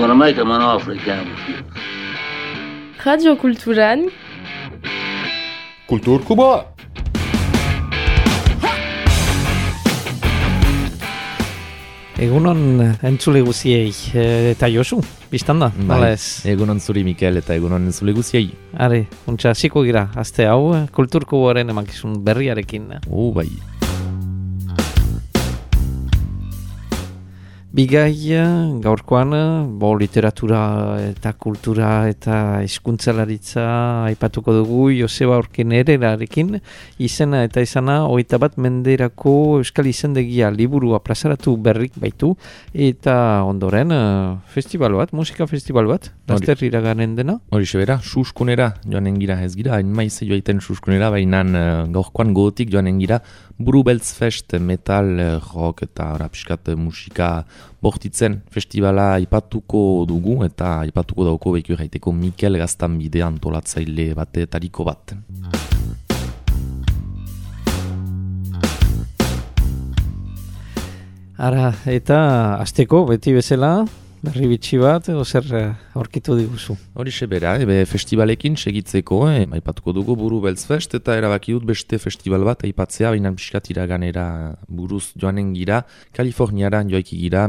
oramai che africano. Radio Kulturan Kulturkuba! Egunon entzule guziei, eta Josu, biztanda? Bai, egunon zuri Mikel eta egunon entzule guziei. Are, untxa, ziko gira, azte hau, Kulturkuboaren emankizun berriarekin. Bai. Bigai, gaurkoan, literatura eta kultura eta hizkuntzalaritza aipatuko dugu Joseba Urkenerarekin, izena eta izana 21 menderako euskal izendegia liburua plazaratu berrik baitu, eta ondoren festival bat, musika festival bat, laster iraganen dena? Horixe bera, suskunera joanen gira ez gira, hain maize joaiten suskunera, baina gaurkoan gogotik joanen gira, Buru Beltz Fest, metal, rock eta piskat musika bortitzen festivala aipatuko dugu eta aipatuko dauko behiku erraiteko Mikel Gaztanbide antolatzaile batetariko bat. Ara, eta azteko, beti bezala, berri bitxi bat, edo zer aurkitu diguzu? Horixe bera, festivalekin segitzeko, aipatuko dugu Buru Beltz Fest, eta erabaki dut beste festival bat aipatzea, baina piskat iraganera buruz joanen gira, Kaliforniara joaiki gira,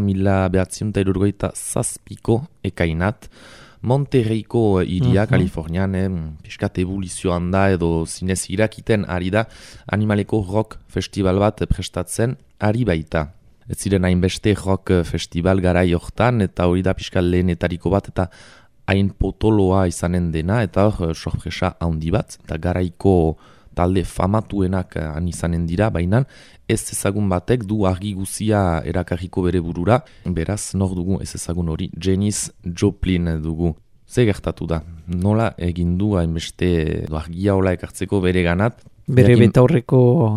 1977ko ekainat, Monterreiko iria, Kalifornian, piskat ebulizioan da, edo zinez irakiten ari da, animaleko rock festival bat prestatzen ari baita. Ez ziren hainbeste rock festival garai hortan, eta hori da pixkal lehenetariko bat, eta hain potoloa izanen dena, eta hor sorpresa handi bat, eta garaiko talde famatuenak han izanen dira, baina ez ezagun batek du argi guzia erakarriko bere burura, beraz nor dugu ez ezagun hori, Janis Joplin dugu. Ze gertatu da, nola egin du hainbeste argia hola ekartzeko bere ganat, bere betaurreko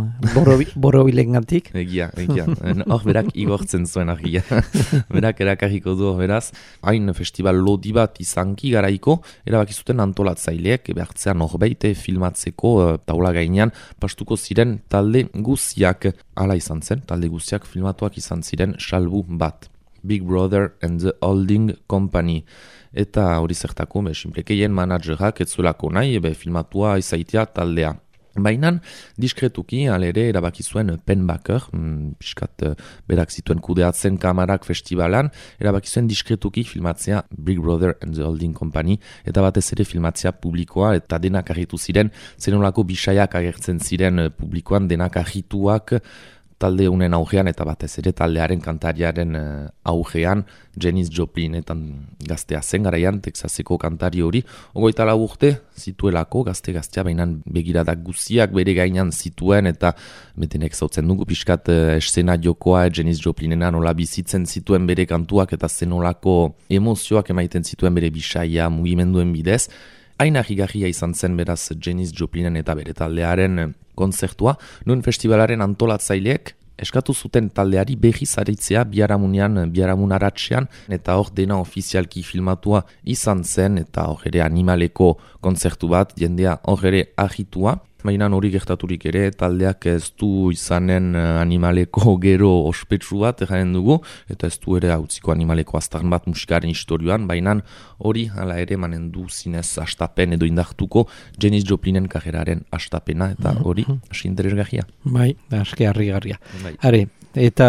borobilengatik. Egia. Hor berak igortzen zuen argia. Berak erakarriko du beraz. Hain festival lodi bat izanki garaiko, erabakizuten antolatzaileek, behartzean horbeite filmatzeko taula gainean, pastuko ziren talde guziak. Hala izan zen, talde guziak filmatuak izan ziren salbu bat. Big Brother and the Holding Company. Eta hori zertako, sinplekeien managerak etzuelako nahi, filmatua izaitia taldea. Baina, diskretuki, alere, erabaki zuen Penbaker, piskat berak zituen kudeatzen kamarak festivalan, erabaki zuen diskretuki filmatzea Big Brother and the Holding Company, eta batez ere filmatzea publikoa, eta denak argitu ziren, zenolako bisaiak agertzen ziren publikoan, denak argituak, talde unen augean eta batez ere taldearen kantariaren augean, Janis Joplin eta gaztea zen garaian, Texaseko kantari hori, 24 urte zituelako, gazte-gaztea, baina begiradak guziak bere gainan zituen eta betenek zautzen dugu pixkat eszena jokoa, Janis Joplinena nola bizitzen zituen bere kantuak eta zenolako emozioak emaiten zituen bere bisaia mugimenduen bidez. Hain ahigarria izan zen beraz Janis Joplinen eta bere taldearen konzertua, nun festivalaren antolatzaileek eskatu zuten taldeari berriz aritzea biharamun aratsean, eta hor dena ofizialki filmatua izan zen, eta hor ere animaleko konzertu bat, jendea hor ere ahitua. Baina hori gertaturik ere, taldeak ez du izanen animaleko gero ospetsu bat egaren dugu, eta ez du ere hautziko animaleko aztarn bat musikaren historioan, baina hori hala ere manen du zinez astapen edo indartuko Janis Joplinen karreraren astapena, eta hori hasi interesgarria. Bai, aski harrigarria. Are, eta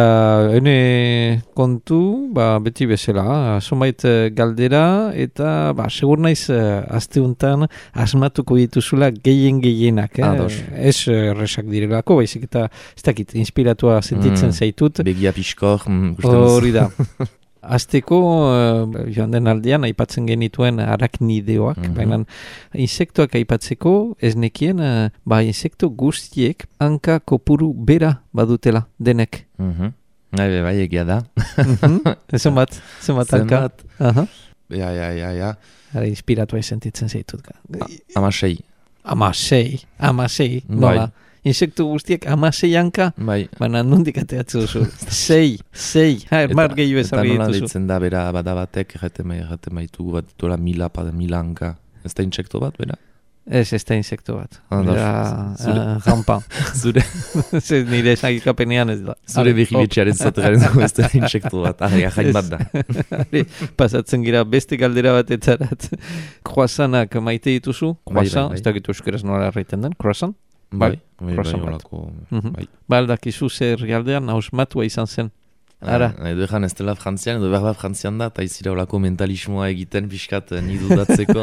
hene kontu, beti bezala, zonbait galdera, eta segur naiz asteuntan asmatuko dituzula gehienak, ez erresak direlako, baizik eta ez dakit, inspiratua sentitzen zaitut. Begia piskor. Hori da. Azteko, joan den aldean, aipatzen genituen araknideoak, baina insektoak aipatzeko, ez nekien, insekto guztiek hanka kopuru bera badutela denek. Bai, egia da. Zenbat hanka? Ja. Inspiratua sentitzen zaitut. Amasei, nola? Insektu guztiek 16 hanka, baina nondik ateatzen duzu. 6, mar gehiu ezarri dituzu. Eta nola ditzen da, bera badabatek, erraten baitu bat dituela 1000 hanka. Ez da insekto bat, bera? Ez da insekto bat. Zure- Rampa. Zure, Nire esagikapenean ez da. zure behibetxearen zateren dugu ez da insektu bat. Jain bat da. Pasatzen gira beste galdera batetarat. Croissantak maite dituzu? Croissant, ez dakit euskeraz nola erraiten den. Croissant? croissant bat. Olako, Bai. Aldakizu zer galdean hausmatua izan zen. Ara. Edo ezan ez dela frantzian, edo berba frantzian da, eta izira olako mentalismoa egiten pixkat ni dudatzeko.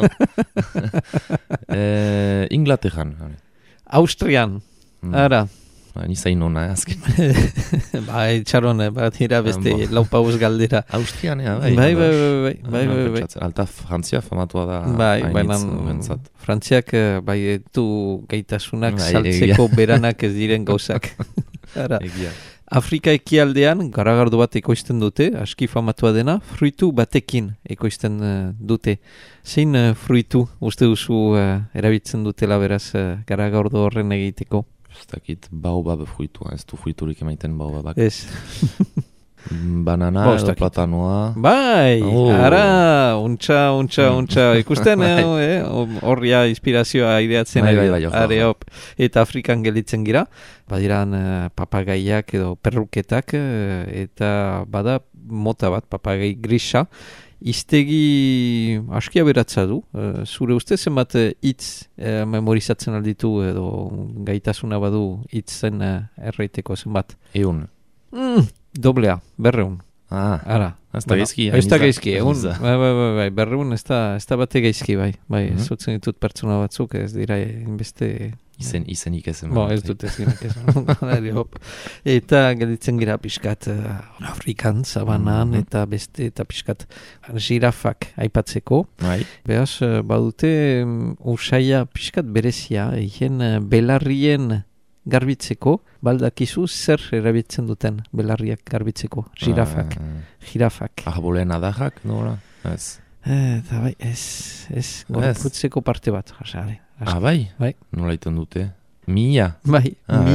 Inglaterran. Austrian. Ara. Ni zain hona, azken. Txaron, bat ira beste laupauz galdera. Austrian, Bai. Alta Frantzia famatua da. Baina Frantziak du gaitasunak saltzeko beranak ez diren gauzak. Ara. Egia. Afrika ekialdean garagardo bat ekoizten dute, aski famatua dena, fruitu batekin ekoizten dute. Zein fruitu uste duzu erabiltzen dutela beraz garagardo horren egiteko? Ez dakit baobab fruitua, ez du fruiturik emaiten baobabak. Ez. Banana edo platanoa. Bai, ara, untxa, ikusten, horria inspirazioa ideatzen. Bai. Eta Afrikan gelditzen gira, badiran papagaiak edo perruketak, eta bada mota bat, papagai grisa, iztegi aski aberatza du. Zure uste zenbat hitz memorizatzen alditu edo gaitasuna badu hitzen erraiteko zenbat? Eun. Doblea, 200. Ara. Ez da gaizki. Ez da gaizki, egun. Bai, 200 ez da bate gaizki, bai. Bai, ez zutzen ditut pertsona batzuk, ez dira inbeste... Izenik ezen. Ez dut izenik ezen. Eta gelditzen gira pixkat Afrikan, Sabanan, eta beste, eta pixkat jirafak aipatzeko. Beaz, badute usaia pixkat berezia, egen belarrien garbitzeko, baldakizu zer erabiltzen duten belarriak garbitzeko, jirafak. Arbolen adarrak, nola? Ez. Eta bai, ez, gorputzeko parte bat, jasare. Bai? Nola iten dute? Mia? Bai,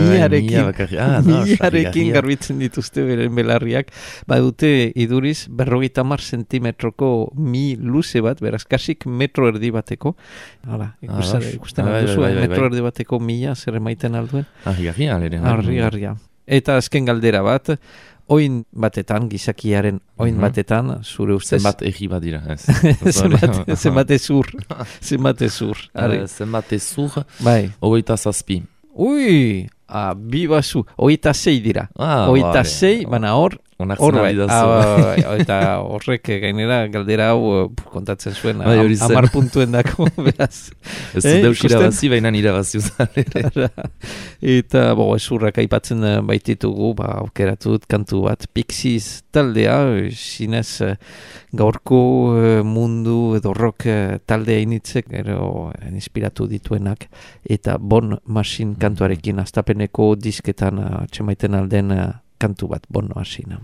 miarekin garbitzen dituzte beren belarriak. Badute iduriz 50 zentimetroko mi luze bat, beraz, kasik metro erdi bateko. Hala, ikusten alduzu, metro erdi bateko mia zer emaiten alduen. Argi. Eta azken galdera bat, oin batetan, gizakiaren oin batetan, zure ustez... Zenbat egi bat dira, ez. Zenbat ezur. Zenbat ezur, bai. 27. Ui, bi basu, 26 dira. 26, baina hor bai. Eta horrek gainera galdera hau kontatzen zuen 10 puntuen dako, beraz. Ez zu deus irabazi, baina irabazi uzalera. Eta ezurrak aipatzen baititugu, aukeratu dut kantu bat, Pixies taldea, zinez gaurko mundu edo rock taldea initzek, ero inspiratu dituenak, eta Bon Machine kantuarekin astapeneko disketan txemaiten alden kantu bat, Bon Machine.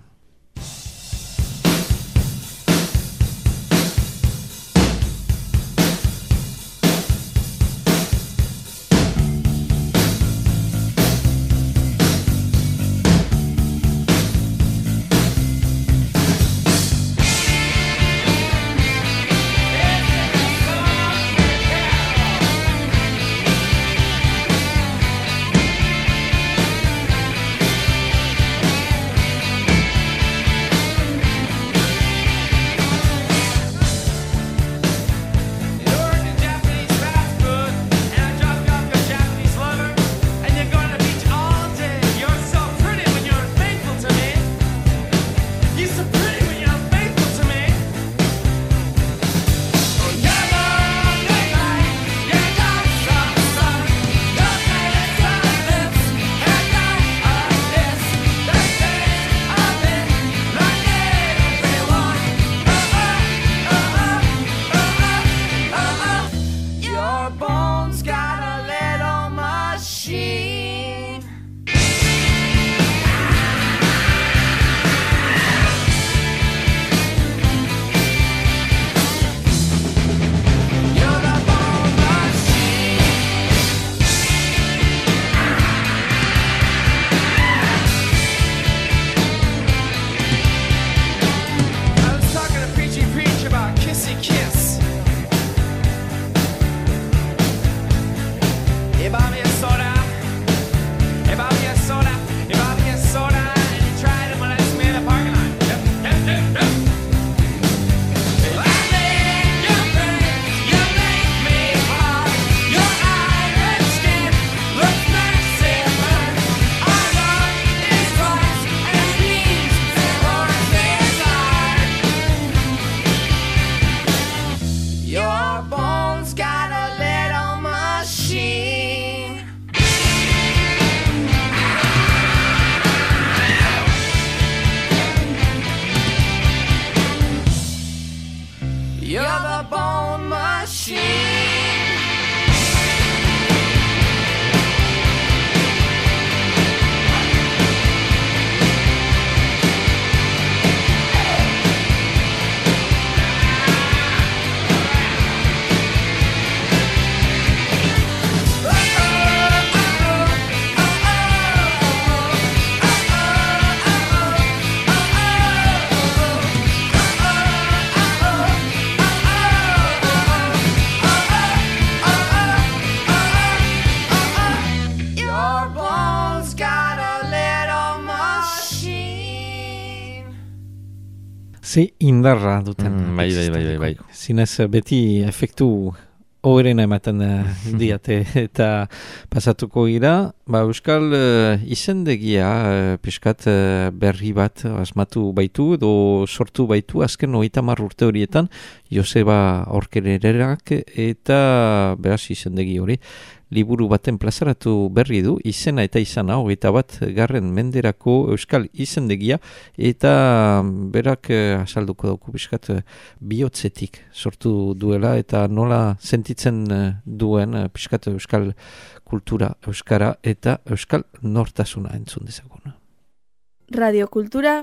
indarra duten. Bai. Zinez beti efektu horrena ematen diate eta pasatuko gira. Euskal izendegia piskat berri bat asmatu baitu edo sortu baitu azken 30 urte horietan Joseba Aurkenererak eta beraz izendegi hori liburu baten plazaratu berri du, izena eta izana 21. menderako euskal izendegia eta berak azalduko dauku piskat bihotzetik sortu duela eta nola sentitzen duen piskat euskal kultura, euskara eta euskal nortasuna entzun dezagun. Radio Kultura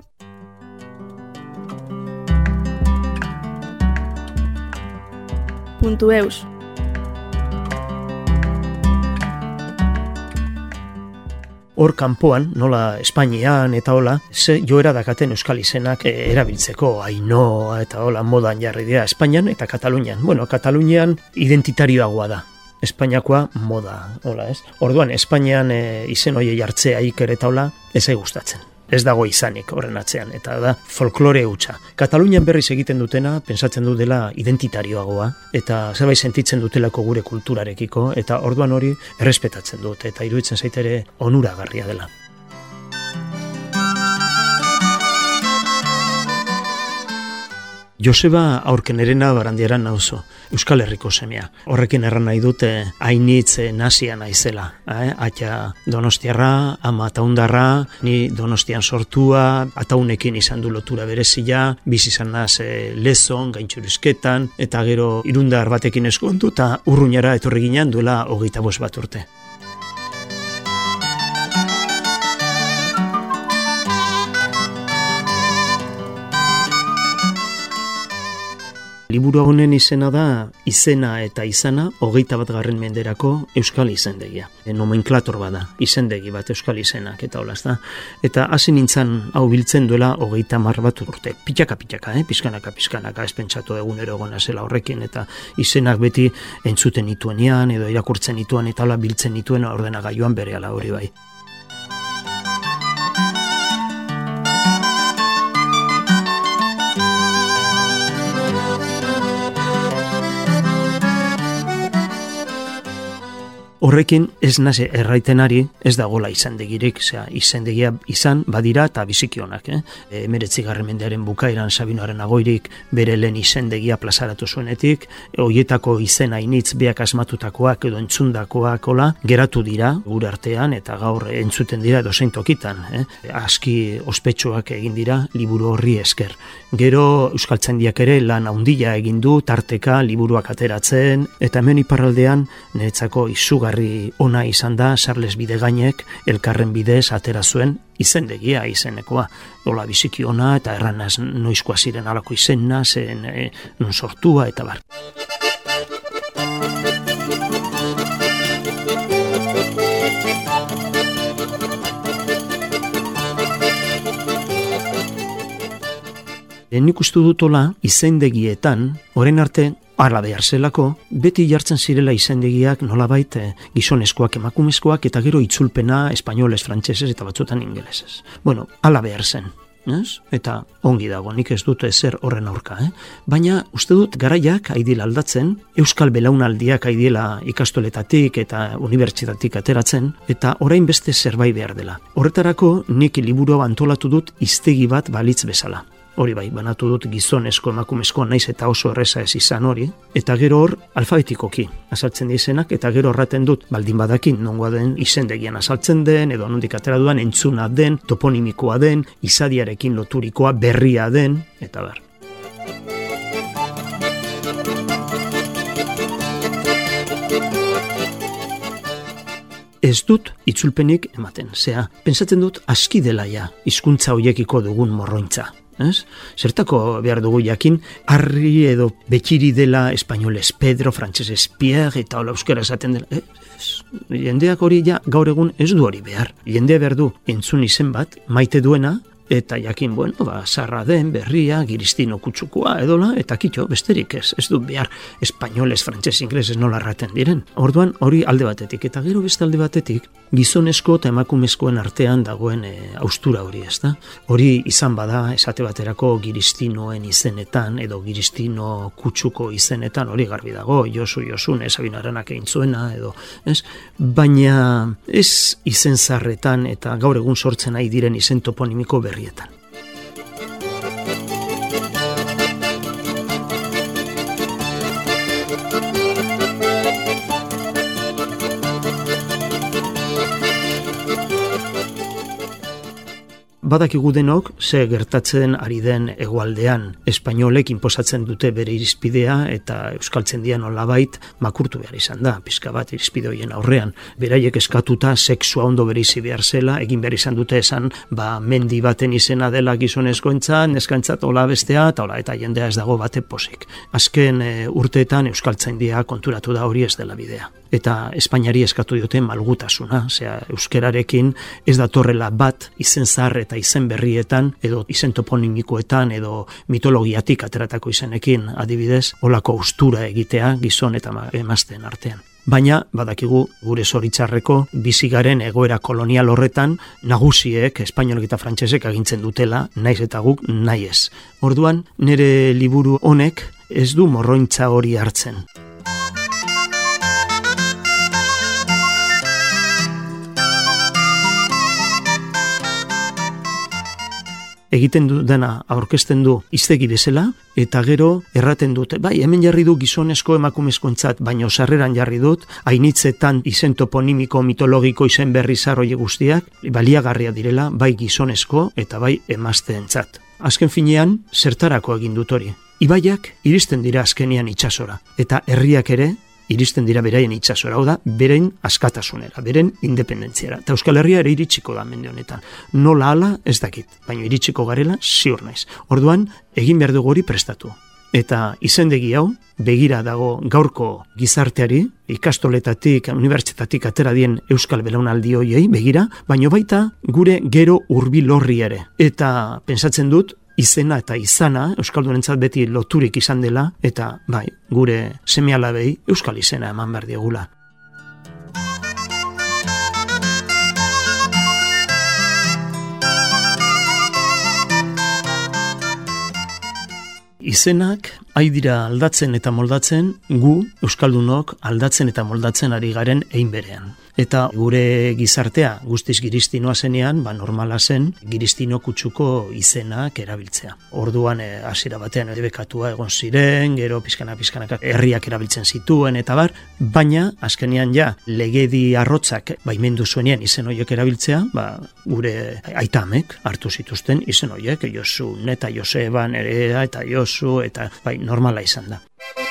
.eus Hor kanpoan, nola Espainian eta hola, ze joera dakaten euskal izenak erabiltzeko, Ainhoa eta hola modan jarri dira Espainian eta Katalunian. Bueno, Katalunian identitarioagoa da. Espainiakoa moda, hola, ez? Orduan, Espainian izen horiei hartzea iker eta hola, ez gustatzen. Ez dago izanik horren atzean, eta da folklore hutsa. Katalunian berriz egiten dutena, pensatzen du dela identitarioagoa, eta zerbait sentitzen dutelako gure kulturarekiko, eta orduan hori errespetatzen dut, eta iruditzen zaitere onuragarria dela. Joseba Aurkenerena Barandiaran nauzo, Euskal Herriko semea. Horrekin erran nahi dute hainitz nasia naizela. Aita Donostiarra, ama Ataundarra, ni Donostian sortua, Ataunekin izan du lotura berezia, bizi izan naz Lezon, Gaintxurizketan, eta gero Irundar batekin eskontu, eta Urruñara etorri ginen duela 25 urte. Liburu honen izena da izena eta izana 21. menderako euskal izendegia. Nomenklator bada, izendegi bat euskal izenak eta hola, ezta. Eta hasi nintzen hau biltzen duela 30 urte. Pitaka, pizkanaka, ez pentsatu egunero gona zela horrekin, eta izenak beti entzuten nituenean, edo irakurtzen nituen, eta hola biltzen nituen ordenagailuan berehala hori bai. Horrekin ez naze erraitenari ez dagola izendegirik, izendegia izan badira eta bizikionak. 19. mendearen bukaeran Sabinoaren Agoirik bere lehen izendegia plazaratu zuenetik, hoietako izena initz beak asmatutakoak edo entzundakoak geratu dira gure artean eta gaur entzuten dira edozein tokitan. Aski ospetsuak egin dira liburu horri esker. Gero Euskaltzaindiak ere lan handia egin du, tarteka liburuak ateratzen, eta hemen iparraldean niretzako izugarri ona izan da Sarles Bidegainek elkarren bidez atera zuen izendegia izenekoa. Ola biziki ona eta erranaz noizkoa ziren alako izena, zen non sortua eta bar. Nik uste dutola izendegietan, orain arte, hala behar zelako, beti jartzen zirela izendegiak nolabait gizonezkoak, emakumezkoak, eta gero itzulpena espainoles, frantsesez eta batzutan ingelesez. Bueno, hala behar zen. Eta ongi dago, nik ez dut ezer horren aurka. Baina uste dut garaiak aidila aldatzen, euskal belaunaldiak aidila ikastoletatik eta unibertsitatik ateratzen, eta orain beste zerbait behar dela. Horretarako nik liburu antolatu dut hiztegi bat balitz bezala. Hori bai, banatu dut gizonezko emakumezko naiz eta oso erreza ez izan hori, eta gero hor alfabetikoki azaltzen dizenak, eta gero horraten dut baldin badakin nongoa den izendegian azaltzen den, edo nondik atera duan entzuna den, toponimikoa den, izadiarekin loturikoa, berria den, eta bar. Ez dut itzulpenik ematen, pentsatzen dut aski dela ja hizkuntza hoiekiko dugun morrointza. Zertako behar dugu jakin, harri edo betxiri dela espainoles Pedro, frantsesez Pierre eta hola euskara esaten dela. Jendeak hori ja gaur egun ez du hori behar. Jendea behar du entzun izen bat, maite duena, eta jakin, zarra den, berria, giristino kutsukua edola, eta kitxo, besterik ez du behar espainoles, frantses, ingleses nola erraten diren. Orduan, hori alde batetik, eta gero beste alde batetik, gizonezko eta emakumezkoen artean dagoen haustura hori, ezta? Hori izan bada, esate baterako giristinoen izenetan, edo giristino kutsuko izenetan, hori garbi dago, Josun, Sabino Aranak egin zuena, edo, ez? Baina ez izen zarretan eta gaur egun sortzen ari diren izen toponimiko berrietan. Badakigu denok, ze gertatzen ari den hegoaldean. Espainolek inposatzen dute bere irizpidea eta euskaltzen dian nolabait makurtu behar izan da, pixka bat irizpide horien aurrean. Beraiek eskatuta sexua ondo bereizi behar zela, egin behar izan dute esan, mendi baten izena dela gizonezkoentzat, neskantzat hola bestea, eta jendea ez dago bate posik. Azken urteetan euskaltzaindia konturatu da hori ez dela bidea. Eta Espainiari eskatu diote malgutasuna, euskerarekin ez datorrela bat izen zahar eta izen berrietan, edo izen toponimikoetan, edo mitologiatik ateratako izenekin, adibidez, holako austura egitea gizon eta emazteen artean. Baina, badakigu, gure zoritzarreko, bizigaren egoera kolonial horretan, nagusiek, espainolek eta frantsesek agintzen dutela, naiz eta guk nahi ez. Orduan, nire liburu honek ez du morrointza hori hartzen. Egiten du dena aurkezten du hiztegi bezala, eta gero erraten dute, hemen jarri du gizonezko emakumezkoentzat, baina sarreran jarri dut, hainitzetan izen toponimiko mitologiko izen berri zarroi guztiak, baliagarria direla, bai gizonezko eta bai emazteentzat. Azken finean, zertarako egin dut hori. Ibaiak iristen dira azkenean itsasora, eta herriak ere, iristen dira beraien itsasora, hau da, beren askatasunera, beren independentziara. Eta Euskal Herria ere iritsiko da mende honetan. Nola hala ez dakit, baina iritsiko garela ziur naiz. Orduan, egin behar dugu hori prestatu. Eta izendegi hau, begira dago gaurko gizarteari, ikastoletatik, unibertsitatik atera dien euskal belaunaldi hoiei begira, baino baita gure gero hurbil horri ere. Eta pentsatzen dut, izena eta izana, euskaldunentzat beti loturik izan dela, eta gure seme-alabei euskal izena eman behar diegula. Izenak dira aldatzen eta moldatzen, gu, euskaldunok, aldatzen eta moldatzen ari garen ein berean. Eta gure gizartea guztiz giristinoa zenean, normala zen, giristino kutsuko izenak erabiltzea. Orduan, hasiera batean debekatua egon ziren, gero pizkanaka herriak erabiltzen zituen, eta baina, azkenean legedi arrotzak baimendu zuenean izen horiek erabiltzea, gure aitamek hartu zituzten izen horiek, Josun eta Joseba Nerea eta Josu, eta normala izan da.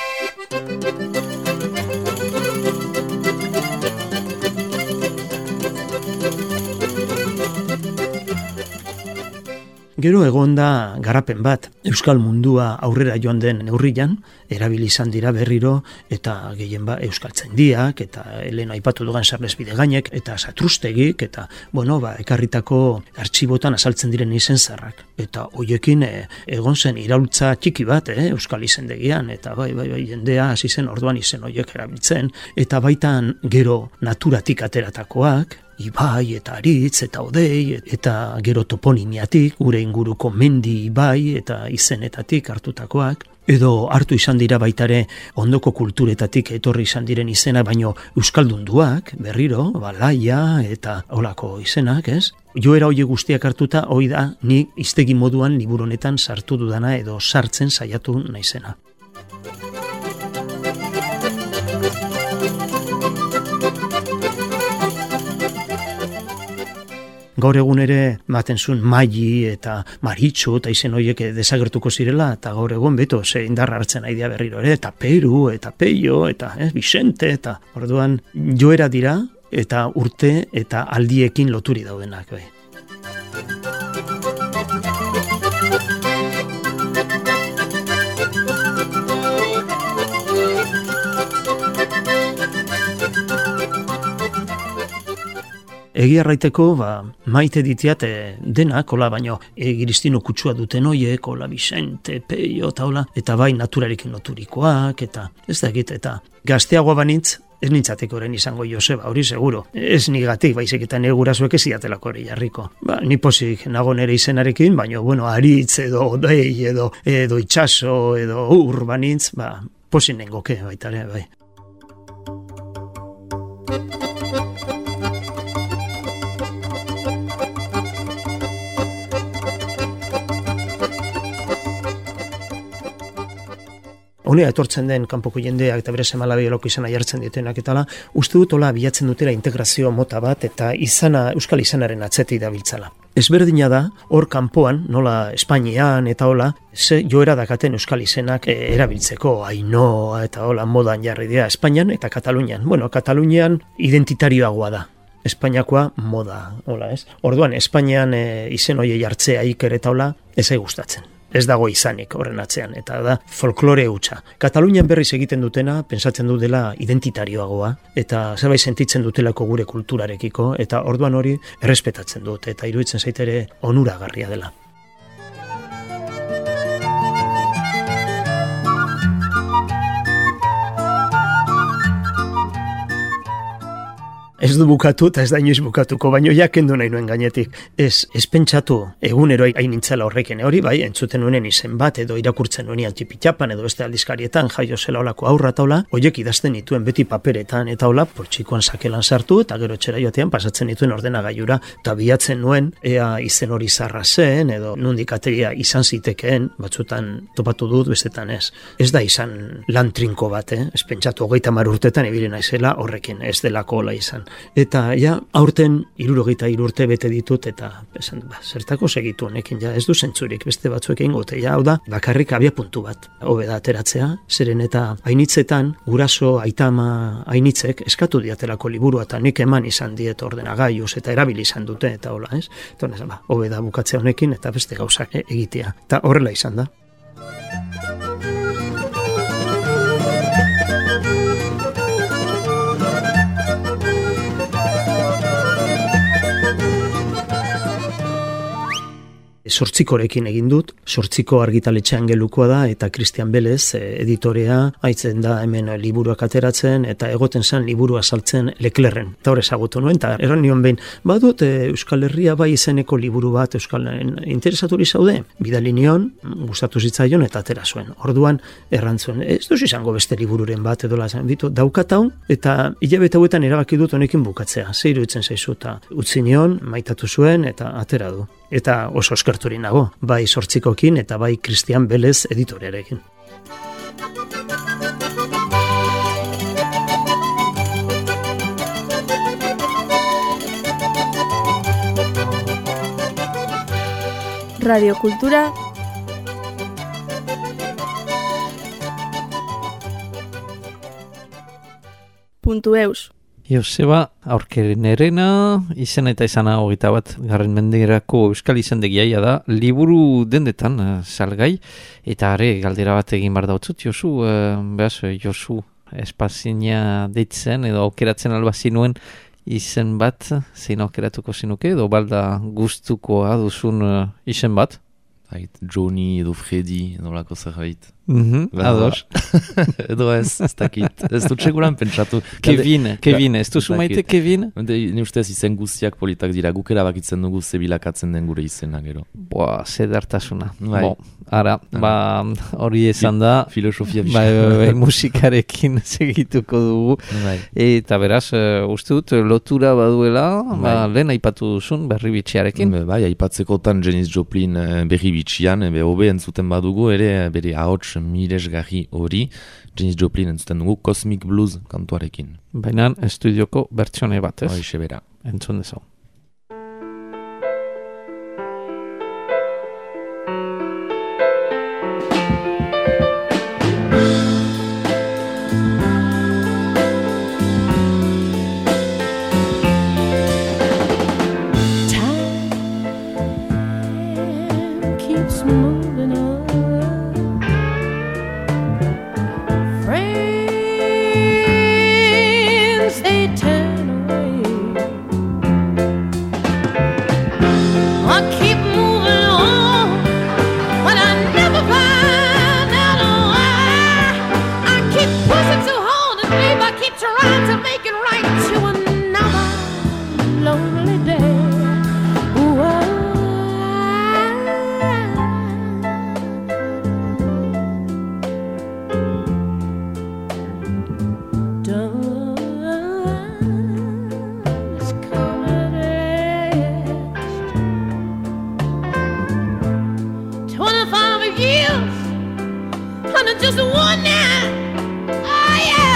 Gero egon da garapen bat, euskal mundua aurrera joan den neurrian, erabili izan dira berriro, eta gehien euskaltzaindiak, eta lehen aipatu dugan Sarles Bidegainek, eta Satrustegik, eta, ekarritako artxibotan azaltzen diren izen zarrak. Eta hoiekin egon zen iraultza txiki bat, euskal izendegian, eta jendea hasi zen orduan izen hoiek erabiltzen, eta baitan gero naturatik ateratakoak, ibai eta aritz eta odei, eta gero toponimiatik, gure inguruko mendi ibai eta izenetatik hartutakoak, edo hartu izan dira baitare ondoko kulturetatik etorri izan diren izena, baino euskaldunduak, berriro, Laia eta holako izenak, ez? Joera hori guztiak hartuta, hori da, ni hiztegi moduan liburu honetan sartu dudana edo sartzen saiatu naizena. Gaur egun ere maten zuen Maili eta Maritxu eta izen horiek desagertuko zirela, eta gaur egun beto indarra hartzen aidea berriro ere, eta Peru, eta Peio, eta Vicente, eta orduan joera dira, eta urte eta aldiekin loturi daudenak. egia erraiteko, maite ditiat denak, hola, baino, Giristino kutsua duten hoiek, hola, Vicente, Peio, eta bai naturarekin loturikoak, eta ez da egite, eta gazteagoa banintz, ez nintzateko oren izango Joseba, hori seguro. Ez nigatik, baizik eta nire gurasoek ez iatelako hori jarriko. Ni pozik nago nire izenarekin, baina, bueno, aritz edo odei edo itxaso edo ur banintz, pozik nengoke baita ere, bai. Honea etortzen den kanpoko jendeak eta bere seme-alabei loko izana jartzen ditenak etala, uste dut hola bilatzen dutela integrazio mota bat eta euskal izanaren atzetik dabiltzala. Ezberdina da, hor kanpoan, nola Espainian eta hola, ze joera dakaten euskal izenak erabiltzeko, Ainhoa eta hola modan jarri dira Espainian eta Katalunian. Bueno, Katalunian identitarioagoa da. Espainiakoa moda, hola ez. Orduan, Espainian izen hoiei hartzea iker eta hola, ez gustatzen. Ez dago izanik horren atzean, eta da folklore hutsa. Katalunian berriz egiten dutena, pensatzen du dela identitarioagoa, eta zerbait sentitzen dutelako gure kulturarekiko, eta orduan hori errespetatzen dut, eta iruditzen zaitere onuragarria dela. Ez du bukatu eta ez da inoiz bukatuko, baino jakendu nahi nuen gainetik. Ez pentsatu egunero hain nintzela horrekin, hori bai, entzuten nuen izen bat, edo irakurtzen nuen Txipitxapan, edo beste aldizkarietan, jaio zela olako aurra taula, horiek idazten dituen beti paperetan, eta hola, poltsikoan sakelan sartu, eta gero txera joatean pasatzen dituen ordenagailura, eta bilatzen nuen, ea izen hori zarra zen, edo nondik ateria izan zitekeen, batzutan topatu dut, bestetan ez. Ez da izan lan trinko bat, ez pentsatu 30 urtetan ibili naizela horrekin, ez delako hola izan. Eta ja, aurten 63 urte bete ditut, eta esan, zertako segitu honekin, ja, ez du zentzurik, beste batzuek egin gote, ja, hau da, bakarrik abia puntu bat, hobe da ateratzea, zeren eta hainitzetan, guraso, aitama, hainitzek, eskatu diatelako liburua, eta nik eman izan diet ordenagailuz, eta erabili izan dute, eta hola, ez? Eta hobe da bukatzea honekin, eta beste gauzak egitea, eta horrela izan da. Sortzikorekin egin dut, Sortziko argitaletxean gelukoa da, eta Cristian Belez, editorea, haitzen da hemen liburuak ateratzen, eta egoten zen liburua saltzen Leclerren. Eta hor ezagutu nuen, eta eran nion behin, badut Euskal Herria bai izeneko liburu bat, interesaturi zaude? Bidali nion, gustatu zitzaion, eta atera zuen. Orduan, errantzuen, ez duz izango beste libururen bat, edo lazen, bitu, daukatau, eta hilabete hauetan erabaki dut honekin bukatzea. Ze iruditzen zaizu, eta utzi nion, maitatu zuen, eta atera du. Eta oso eskerturi nago, bai Sortzikokin eta bai Cristian Belez editorearekin. Radio Kultura .eus Joseba Aurkenerena, izen eta izana 21. menderako euskal izendegiaia da, liburu dendetan salgai, eta are galdera bat egin bar dautzut, Josu, Josu espazina deitzen edo aukeratzen albazinuen izen bat, zein aukeratuko zinuke, edo balda gustukoa duzun izen bat? Johnny edo Freddy edo lako zerbait. Ados. Edo ez dakit. Ez dut seguran pentsatu. Kevin, ez duzu maite Kevin? Ne ustez izen guztiak politak dira, guk erabakitzen dugu zebilakatzen den gure izena gero. Zedertasuna. Ara, hori esan da, filosofia musikarekin segituko dugu. Eta beraz, uste dut, lotura baduela, lehen aipatu duzun berri bitxiarekin. Aipatzekotan Janis Joplin berri bitxian, hobe entzuten badugu ere, bere ahots miresgarri hori, Janis Joplin entzuten dugu Cosmic Blues kantuarekin. Baina estudioko bertsione bat, ez? Hoxe bera. Entzun dezau. Friends, they turn away. just one now. Oh yeah.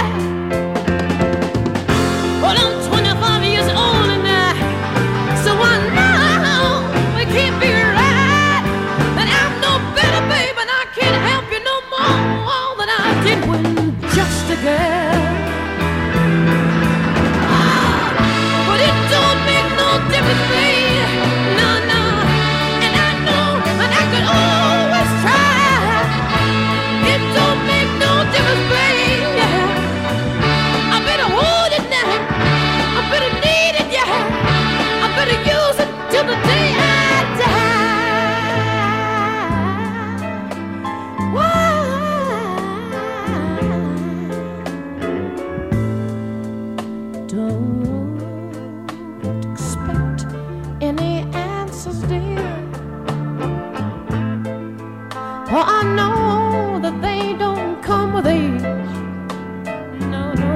Well, I'm 25 years old now, so I know it can't be right. And I'm no better, babe, and I can't help you no more than I did when just a girl. But it don't make no difference, babe. No, no. And I know, and I could always try. It don't make no difference, babe. I better hold it now. I better need it, yeah. I better use it till the day I die. Why? Don't expect any answers, dear. For I know that they don't come with age. No, no.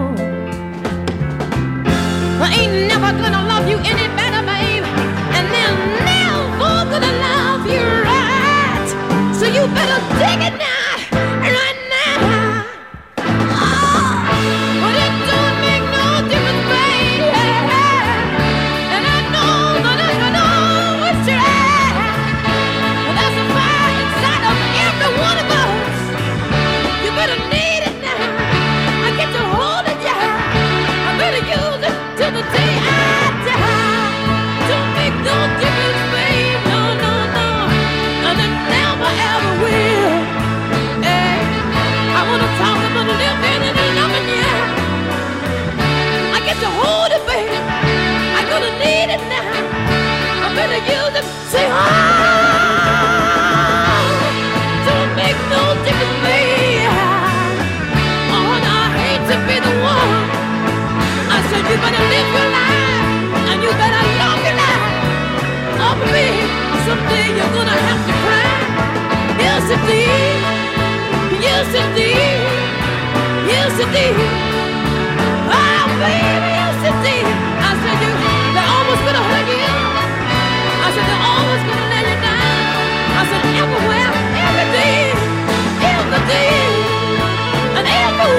I ain't never gonna love you any better, babe. And they're never gonna love you right. So you better dig it now, right now. But it don't make no difference, babe. And I know that I can always try. But there's a fire inside of every one of us. You better need it now. I get to hold it, yeah. I better use it till the day I die. Don't make no difference, babe. No, no, no. And it never ever will. Hey, I wanna talk about living and loving you. I get to hold it, baby. I'm gonna need it now. I better use it. Say, oh, don't make no difference, baby. Oh, and I hate to be the one. I said you better live your life and you better love your life. Oh, baby, someday you're gonna have to cry. Yes, indeed. Yes, indeed. Yes, indeed. Oh, baby, yes, indeed. I said they're always gonna hurt you. I said they're always gonna let you down. I said everywhere, every day, and every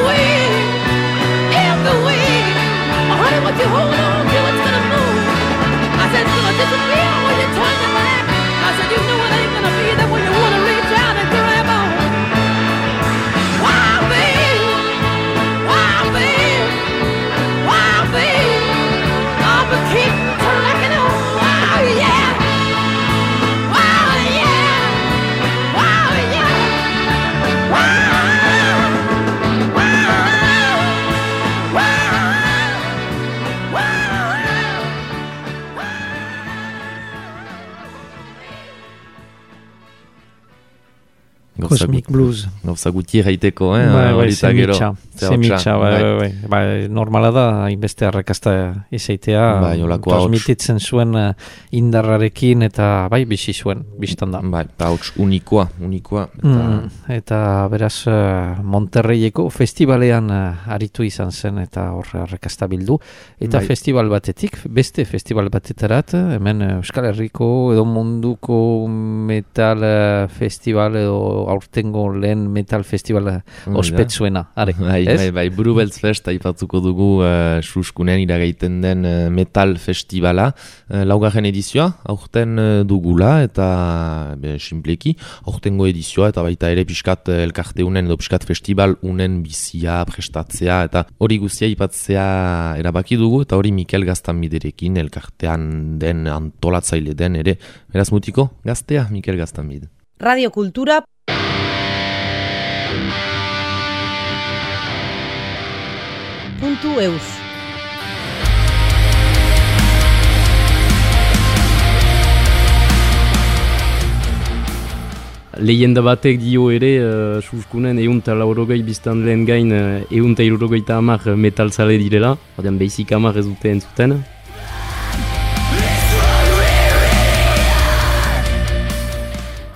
way. Oh, honey, what you hold on to, it's gonna move. I said it's gonna disappear when you turn your back. I said you know it ain't gonna be there when you wanna reach out and grab on. Wow, babe. Wow, babe. Wow, babe. I'll be keep trucking on. Wow, yeah. Wow, yeah. Wow, yeah. Wow. Cosmic Blues. Gauza guti erraiteko, Bai, gero. zemitxa, bai, normala da, hainbeste arrakasta izaitea, Bai, olako hauts. transmititzen zuen indarrarekin, eta bai, bizi zuen, biztan da. Bai, eta hauts unikoa. Eta beraz, Monterreyeko festivalean aritu izan zen, eta horre arrakasta bildu. Eta Bai. festival batetik, beste festival batetarat, hemen Euskal Herriko edo munduko metal festival edo aurtengo lehen metal festivala ospetsuena, are, ez? Bai, Burubeltz Fest aipatzuko dugu suskunean iragaiten den metal festivala, laugarren edizioa, aurten dugula, eta simpleki, aurtengo edizioa, eta baita ere pixkat elkarte unen edo pixkat festival unen bizia, prestatzea, eta hori guztia aipatzea erabaki dugu, eta hori Mikel Gaztanbiderekin elkartean den antolatzaile den ere, beraz mutiko, gaztea Mikel Gaztanbide. Radio Kultura. .eus Lehenda batek dio ere, suskunen eunta laurogei biztan lehen gain eunta irurogeita hamar metalzale direla, ordean behizik hamar ez dute entzuten.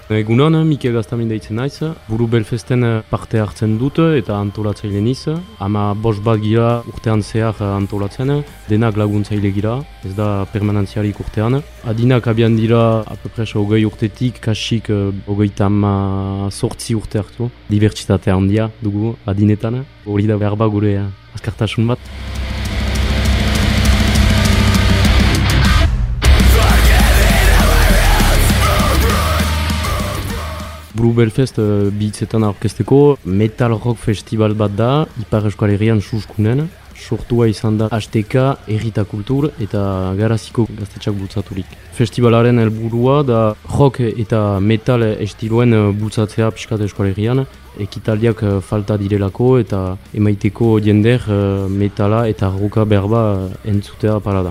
Egunon, Mikel Gaztamin deitzen naiz, Buru Belfesten parte hartzen dut eta antolatzaile niz. 15 bat gira urtean zehar antolatzen, denak laguntzaile gira, ez da permanentziarik urtean. Adinak abian dira apepres 20 urtetik, kasik 38 urte hartu. Dibertsitate handia dugu adinetan, hori da behar gure azkartasun bat. Buru Belfest bitzetan aurkezteko metal rock festival bat da, Ipar Euskal Herrian Suskunen. Sortua izan da HTK, Errita Kultur eta Garaziko gaztetxak bultzaturik. Festivalaren helburua da rock eta metal estiloen bultzatzea pixkat Euskal Herrian. Ekitaldiak falta direlako eta emaiteko jender metala eta rocka berba entzutea parada.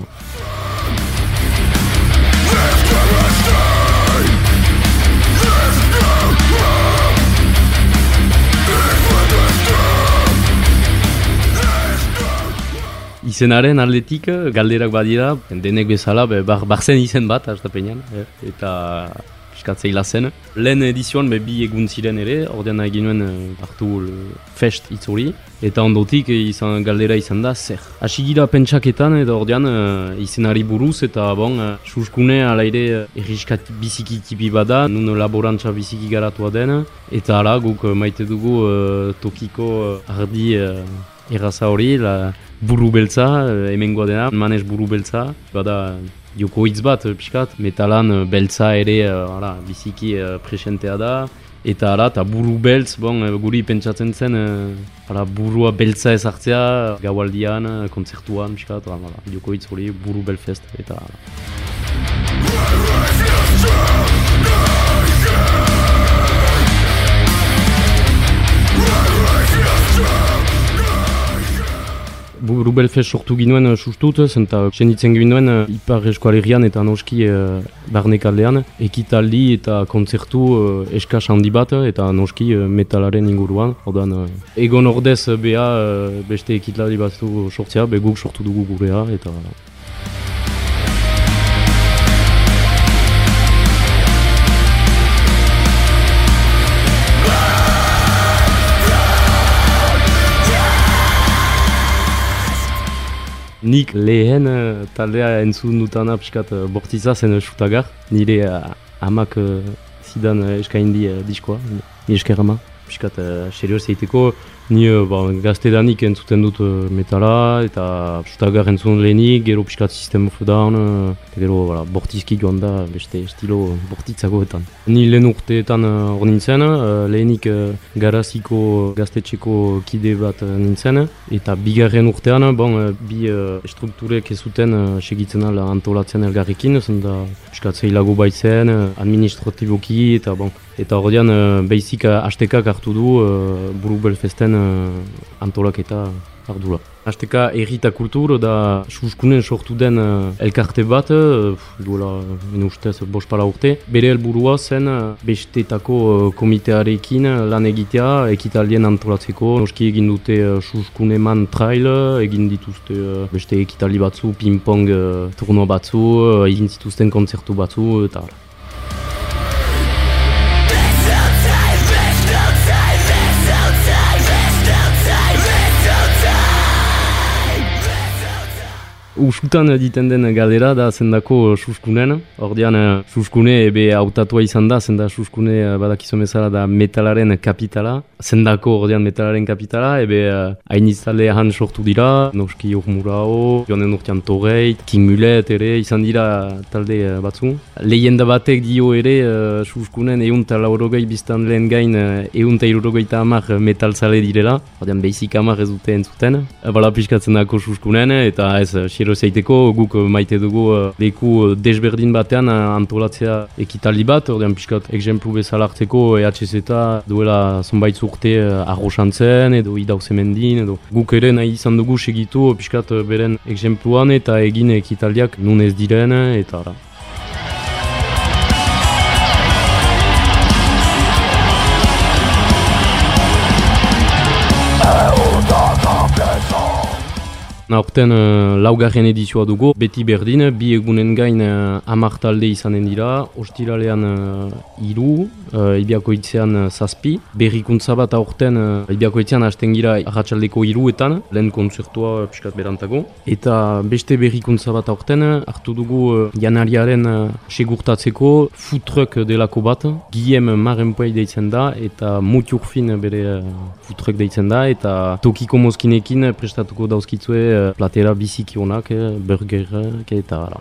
Izenaren aldetik galderak badira, denek bezala, barzen izen bat, hastapenean, eta piskatzeila zen. Lehen edizioan bi egun ziren ere, ordean egin nuen hartu fest itzuri, eta ondotik galdera izan da zer. Asigira pentsaketan, eta ordean izenari buruz, eta suskune ala ere erriskat biziki tipi bada, nun laborantza biziki garatua den, eta ala guk maite dugu tokiko ardi erraza hori, buru beltza, hemengoa dena, manez buru beltza, bada joko hitz bat, pixkat, metalan beltza ere biziki presentea da, eta buru beltz, guri pentsatzen zen, burua beltza ezartzea, gaualdian, kontzertuan, pixkat, joko hitz hori, Buru Belfest, eta... Buru Belfest sortu ginuen sustut, zenta senditzen ginuen Ipar Euskal Herrian eta noski barnekaldean, ekitaldi eta kontzertu eskas handi bat eta noski metalaren inguruan. Ordan egon ordez beha beste ekitaldi batzu sortzea, guk sortu dugu gurea eta... Nik lehen taldea entzun dutana pixkat bortiza zen Sutagar. Nire amak zidan eskaindi diskoa, nire esker ama. Pixkat serioz egiteko, ni gaztedanik entzuten dut metala eta Sutagar entzun lehenik, gero pixkat System of a Down, gero bortizki joan da beste estilo bortitzagoetan. Ni lehen urteetan hor nintzen, lehenik Garaziko gaztetxeko kide bat nintzen, eta bigarren urtean, bi strukturek ez zuten segitzen ala antolatzen elgarrekin, zen da pixkat zeilago baitzen, administratiboki, eta ordean beizik HTK hartu du Buru Belfesten antolaketa ardura. HTK Errita Kultur da suskunen sortu den elkarte bat, duela ustez 5 urte. Bere helburua zen bestetako komitearekin lan egitea, ekitaldien antolatzeko. Noski egin dute suskuneman trail, egin dituzte beste ekitaldi batzu, ping-pong turno batzu, egin zituzten kontzertu batzu, eta... Usutan diten den galdera da zendako suskunen. Ordean suskune ebe hautatua izan da, zenda suskune badakizu bezala da metalaren kapitala. Zendako ordean metalaren kapitala, ebe hain izalean sortu dira, noski Urmurao, joanen urtean Torreit, King Mullet ere izan dira talde batzu. Lehenda batek dio ere suskunen 180 biztan lehen gain 170 metalzale direla. Ordean beizik 10 ez dute entzuten. Bala pixkatzen dako suskunen eta ez zeiteko, guk maite dugu leku desberdin batean antolatzea ekitaldi bat, ordean pixkat exemplu bezala hartzeko EHZ duela zonbait urte arrosantzen edo idausemendin edo guk ere nahi izan dugu segitu pixkat beren exempluan eta egin ekitaldiak nun ez diren eta ara. Aurten laugarren edizioa dugu, beti berdin, bi egunen gain 10 talde izanen dira, ostiralean 3, Ibiakoitzean 7, berrikuntza bat aurten Ibiakoitzean hasten gira arratsaldeko 3etan, lehen kontzertua piskat berantago, eta beste berrikuntza bat aurten hartu dugu janariaren segurtatzeko food truck delako bat, Guillem Marenpoei deitzen da, eta Muturfin bere food truck deitzen da, eta tokiko mozkinekin prestatuko dauzkitzue platera biziki honak, burgerak eta ara.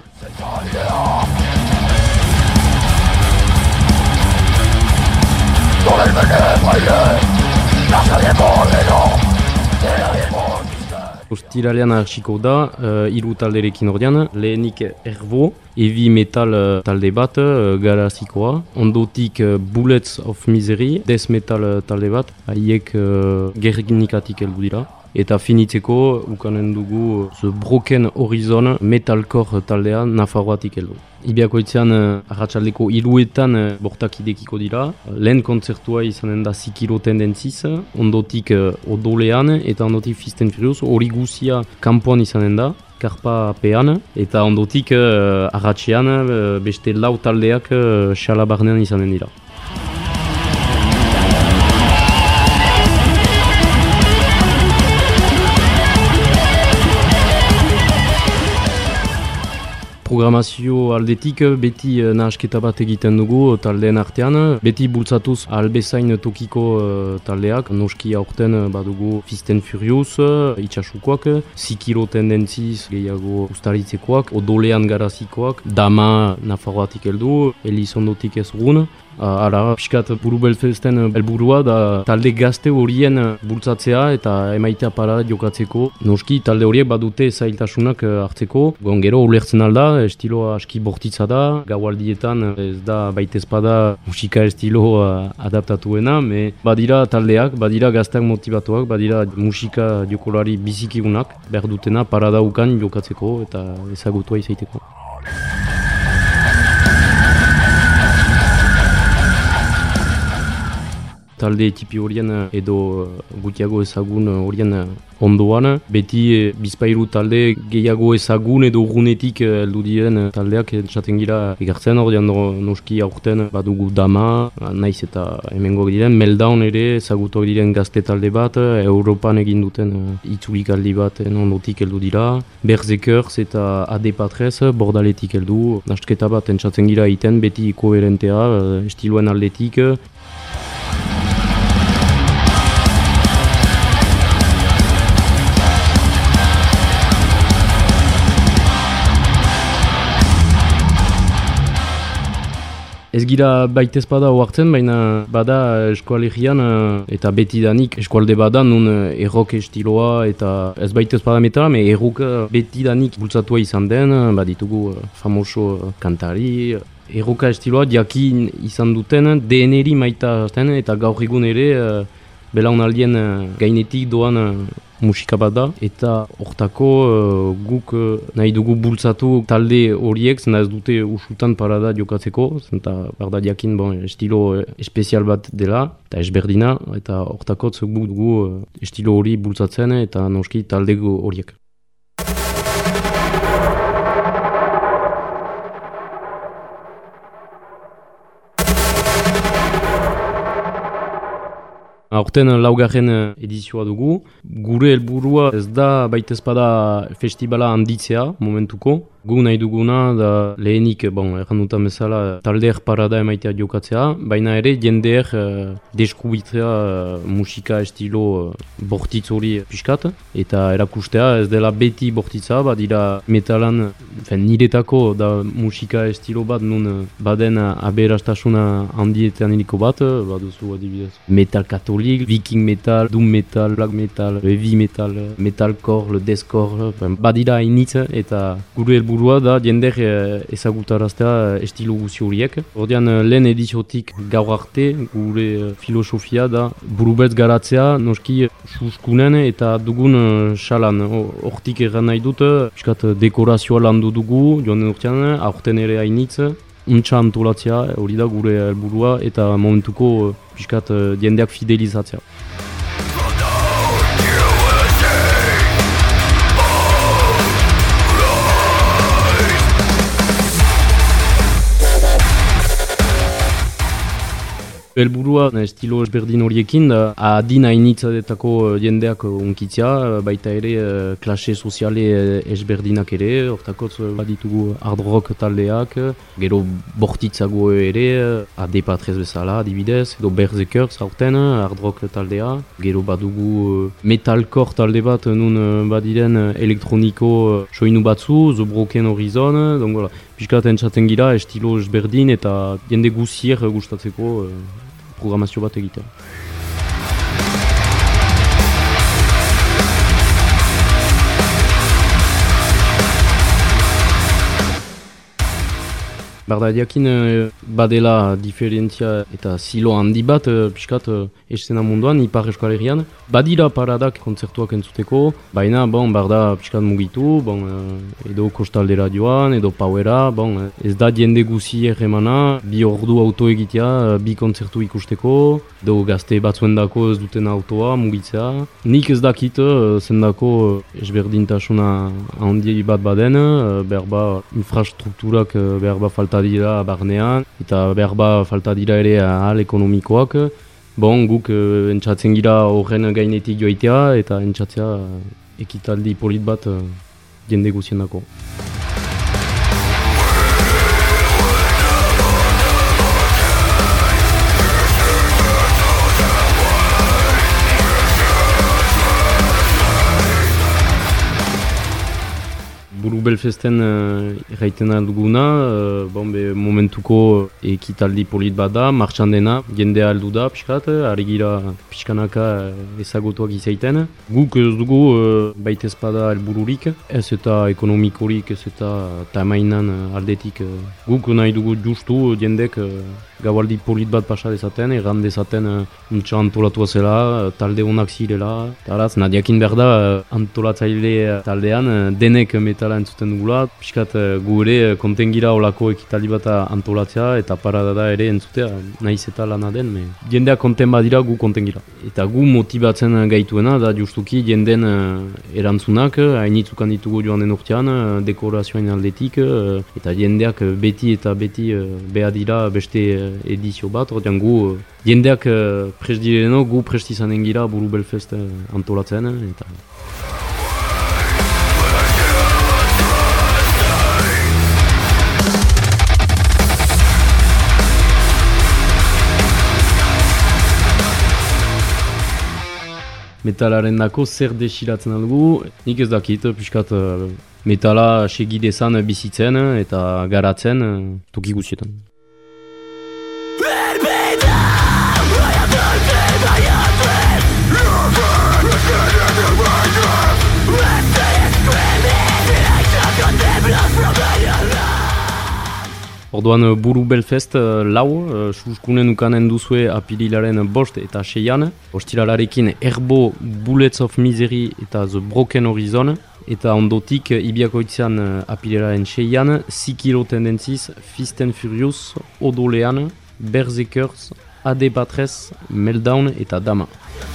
Ostiralean hasiko da, 3 talderekin ordean, lehenik Erbo, heavy metal talde bat, garazikoa, ondotik Bullets of Misery, death metal talde bat, haiek Gernikatik heldu dira. Eta finitzeko, ukanen dugu The Broken Horizon metalcore taldea Nafarroatik heldu. Ibiakoitzean arratsaldeko 3etan bortakidekiko dira. Lehen kontzertua izanen da Zikiro Tendentziz, ondotik Odolean eta ondotik Fist and Furious, hori guzia kanpoan izanen da. Karpa pean, eta ondotik arratsean beste 4 taldeak Xalabarnean izanen dira. Programazio aldetik beti nahasketa bat egiten dugu taldeen artean, beti bultzatuz albezain tokiko taldeak, noski aurten badugu Fist and Furious, itxasukoak, Zikiro Tendentziz gehiago ustaritzekoak, Odolean garazikoak, Dama Nafarroatik heldu, Elizondotik ez gun. Ara, piskat buru belfesten helburua da talde gazte horien bultzatzea eta emaitea parada jokatzeko. Noski talde horiek badute zailtasunak hartzeko. Gero ulertzen alda, estiloa aski bortitza da, gaualdietan ez da baitezpada musika estilo adaptatuena, badira taldeak, badira gazteak motivatuak, badira musika jokolari bizikigunak, behar dutena parada ukan jokatzeko eta ezagutua izaiteko. Talde tipi horien edo gutiago ezagun horien ondoan, beti bizpairu talde gehiago ezagun edo urgunetik heldu diren taldeak entzaten gira egartzen, ordean noski aurten badugu Dama, naiz eta hemengo diren, Meltdown ere ezagutuak diren gazte talde bat, Europan egin duten itzulikaldi bat ondotik heldu dira, Berserkers eta AD Patrez Bordaletik heldu, nastketa bat entzaten gira iten, beti koherentea, estiloen aldetik. Ez gira baitezpada oartzen, baina bada eskualegian eta betidanik eskualde bada nun errok estiloa eta ez baitezpada metala, errok betidanik bultzatua izan den, baditugu famoso kantari. Erroka estiloa jakin izan duten, DNR maita zen eta gaur egun ere belaunaldien gainetik doan musika bat da, eta hortako guk nahi dugu bultzatu talde horiek, zena ez dute usutan parada jokatzeko, zenta barda jakin estilo espezial bat dela, eta esberdina, eta hortako guk dugu estilo hori bultzatzen eta noski talde horiek. Aurten laugarren edizioa dugu. Gure helburua ez da baitezpada festivala handitzea momentuko. Gu nahi duguna da lehenik, errandutan bezala, taldeer parada emaitea jokatzea, baina ere jendeer deskubitzea musika estilo bortitz hori piskat, eta erakustea ez dela beti bortitza, badira metalan, niretako da musika estilo bat nun baden aberastasuna handietan iliko bat, baduzu adibidez metal katolik, viking metal, doom metal, black metal, heavy metal, metalcore, deathcore, badira hainitz eta gure helburua da jender ezagutaraztea estilo guzi horiek. Ordean lehen ediziotik gaur arte gure filosofia da burubeltz garatzea noski suskunen eta dugun xalan. Hortik erran nahi dut, piskat dekorazioa landu dugu, joan den urtean, aurten ere hainitz, untxa antolatzea, hori da gure helburua eta momentuko piskat jendeak fidelizatzea. Helburua estilo ezberdin horiekin da adin hainitzetako jendeak unkitzea, baita ere klase soziale ezberdinak ere, hortakotz baditugu hard rock taldeak, gero bortitzago ere, AD-Patrez bezala adibidez, edo Berserkers aurten hard rock taldea, gero badugu metalcore talde bat nun badiren elektroniko soinu batzu, The Broken Horizon, donc voilà, piskat entzaten gira estilo ezberdin eta jende guzier gustatzeko programazio bat egitea. Barda jakin badela diferentzia eta silo handi bat piskat eszena munduan, Ipar Euskal Herrian. Badira paradak kontzertuak entzuteko, baina barda piskat mugitu, edo kostaldera joan, edo pauera, ez da jende guzier emana, 2 ordu auto egitea, 2 kontzertu ikusteko, edo gazte batzuendako ez duten autoa mugitzea. Nik ez dakit zendako ezberdintasuna handi bat baden, berba infrastrukturak berba falta dira barnean, eta berba falta dira ere ahal ekonomikoak. Guk entzatzen gira horren gainetik joitea eta entzatzea ekitaldi polit bat jende guziendako. Buru Belfesten erraiten alduguna, momentuko ekitaldi polit bat da, martxan dena, jendea aldu da pixkat, ari gira pixkanaka ezagutuak izaiten. Guk ez dugu baita ezpada helbururik, ez eta ekonomikorik, ez eta tamainan aldetik. Guk nahi dugu justu jendek gaualdi polit bat pasa dezaten, erran dezaten untsa antolatua zela, talde honak zirela. Taraz, nadiakin behar da antolatzaile taldean denek metala entzuten dugula, pixkat gu ere kontengira olako ekitaldi bat antolatzea eta parada da ere entzutea, nahiz eta lana den, jendeak konten badira gu kontengira. Eta gu motibatzen gaituena da justuki jenden erantzunak, hainitzukan ditugu joan den urtean, dekorazioen aldetik, eta jendeak beti eta beti behar dira beste edizio bat, ordean gu jendeak prest direno, gu prest izanen gira Buru Belfest antolatzen, eta... Metalaren dako zer desiratzen aldugu, nik ez dakit, piskat metala segidezan bizitzen eta garatzen toki guztietan. Orduan Buru Belfest lau, suskunen ukanen duzue apirilaren 5 eta 6an, ostiralarekin Erbo, Bullets of Misery eta The Broken Horizon, eta ondotik Ibiakoitzean apirilaren 6an, Sikilo Tendencies, Fist and Furious, Odolean, Berserkers, AD-Patrez, Meltdown eta Dama.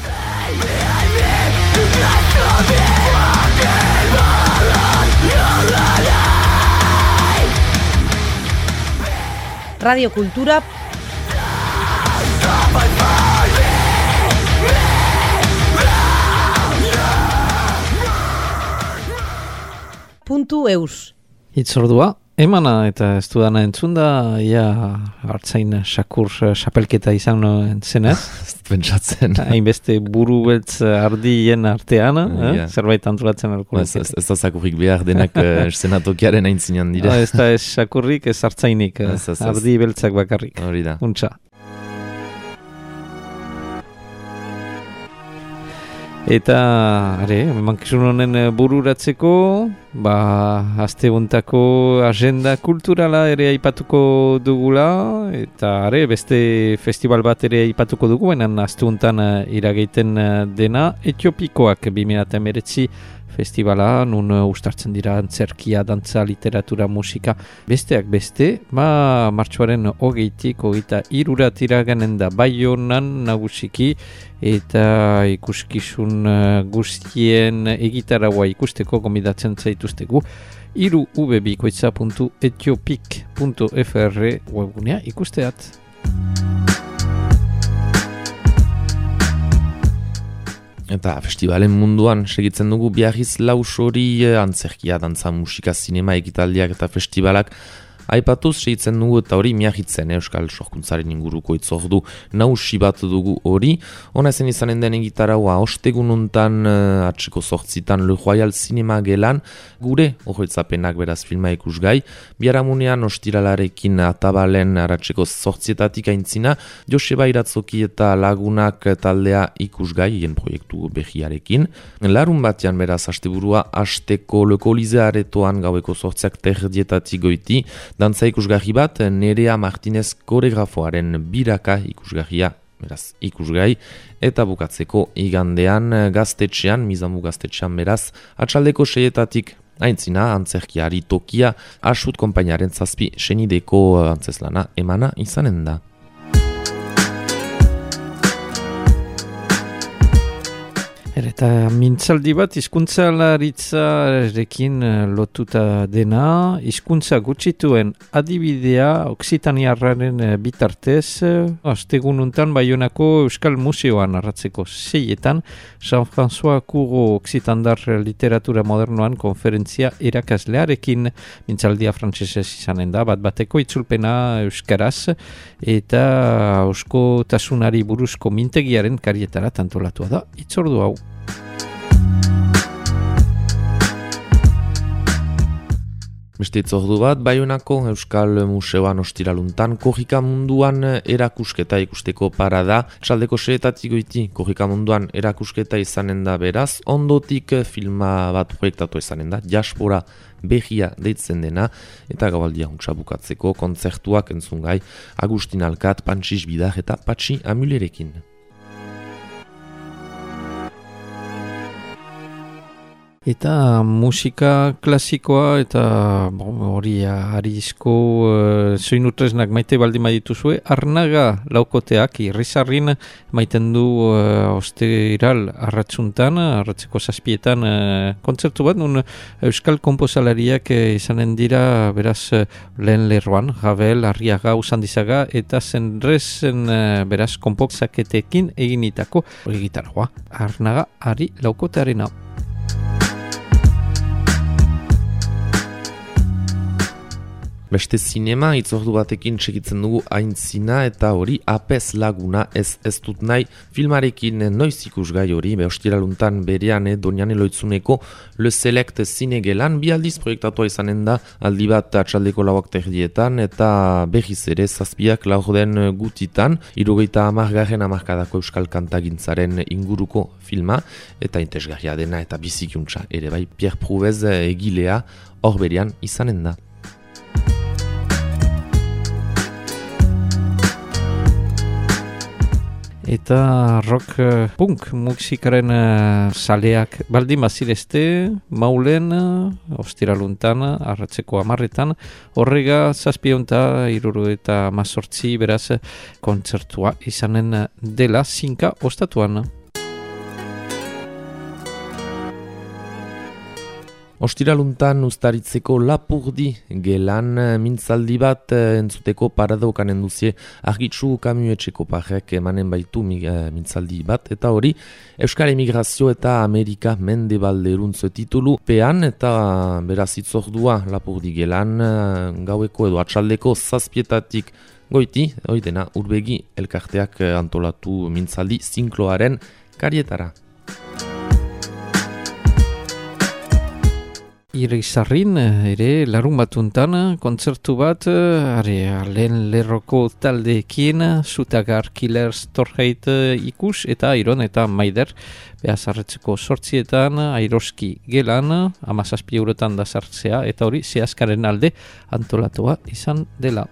Radio Kultura .eus Itzordua, emana eta ez dudana entzunda, hartzain sakur xapelketa izan zenez. Pentsatzen. Hainbeste buru beltz ardien artean, zerbait antolatzen alko. Ez da sakurrik behar denak senatokiaren aintzinean dira. Ez da ez sakurrik, ez hartzainik, ardi beltzak bakarrik. Hori da. Untxa. Eta, mankizun honen bururatzeko, azte buntako agenda kulturala ere aipatuko dugula, eta beste festival bat ere aipatuko dugu, enan azte buntan irageiten dena, Etiopikoak 2019 festivala, nun ustartzen dira antzerkia, dantza, literatura, musika, besteak beste, martxoaren 23 iraganen da Baionan nagusiki, eta ikuskizun guztien egitaraua ikusteko gomidatzen zaituztegu irubikoitza.etiopik.fr webgunea ikusteat. Eta festivalen munduan segitzen dugu Biarritz Lausori, antzerkia, dantza, musika, zinema, ekitaldiak eta festivalak aipatuz segitzen dugu eta hori miahitzen Euskal Sorkuntzaren inguruko itzordu nausi bat dugu hori. Hona ezen izanen den egitaraua ostegununtan atseko 8 Le Royal Cinema gelan gure horretzapenak beraz filma ikusgai. Biharamunean ostiralarekin atabalen aratseko 8 aintzina Joseba Iratzoki eta lagunak taldea ikusgai hien proiektu behiarekin. Larun batean beraz asteburua asteko Le Colisée aretoan gaueko 8 goiti dantza ikusgarri bat, Nerea Martinez koregrafoaren biraka ikusgarria, beraz, ikusgai, eta bukatzeko igandean gaztetxean, Mizamu gaztetxean beraz, atxaldeko 6 aintzina, antzerkiari tokia, asut konpainaren 7 senideko antzeslana emana izanen da. Eta mintzaldi bat hizkuntzalaritzarekin lotuta dena, hizkuntza gutxituen adibidea Oksitaniarraren bitartez, astegununtan Baionako Euskal Museoan arratzeko 6 Jean-François Cougo Oksitandar literatura modernoan konferentzia erakaslearekin mintzaldia frantsesez izanen da, bat-bateko itzulpena euskaraz eta euskotasunari buruzko mintegiaren karietara tantolatua da itzordu hau. Beste itzordu bat, Baionako Euskal Museoan ostiraluntan korrika munduan erakusketa ikusteko parada. Txaldeko 6 goiti korrika munduan erakusketa izanen da beraz, ondotik filma bat proiektatu izanen da, Diaspora behia deitzen dena, eta gaualdia huntsa bukatzeko kontzertuak entzungai Agustin Alkat, Pantxis Bidar eta Patxi Amulerekin. Eta musika klasikoa eta hori arizko soinutresnak maite baldin badituzue, Arnaga laukoteak Irrizarrin maiten du ostiral arratzeko 7 kontzertu bat, nun euskal komposalariak izanen dira beraz lehen lerroan, Ravel, Arriaga, Usandizaga eta Zenrezen beraz konpokzaketekin eginitako hori gitarroa, Arnaga ari laukotearena. Beste zinema, itzordu batekin segitzen dugu aintzina eta hori apez laguna ez dut nahi filmarekin noiz ikusgai hori, ostiraluntan berean Doniane Loitzuneko Le Select zinegelan, bi aldiz proiektatua izanen da, aldi bat atxaldeko 4 eta behiz ere 7 gutitan, 70. hamarkadako euskal kantagintzaren inguruko filma, eta interesgarria dena eta bizikuntza ere bai Pierre Prouvez egilea hor berean izanen da. Eta rock punk musikaren saleak baldin bazirezte, Maulen, ostiraluntan, arratzeko 10 horrega 7:70 beraz kontzertua izanen dela Zinka ostatuan. Ostiraluntan Uztaritzeko Lapurdi gelan mintzaldi bat entzuteko paradokanen duzie Argitxu Kamuetxeko parek emanen baitu mintzaldi bat, eta hori Euskal Emigrazio eta Amerika Mendebalderuntz titulu pean, eta beraz itzordua Lapurdi gelan gaueko edo atxaldeko 7 goiti, hori dena Urbegi elkarteak antolatu mintzaldi zinkloaren karietara. Irrizarrin ere larun batuntan kontzertu bat lehen lerroko taldeekin Zutagar, Killers, Torheit ikus eta Iron eta Maider behazarretzeko 8 Airoski gelan 17 eurotan da sartzea eta hori zehazkaren alde antolatua izan dela.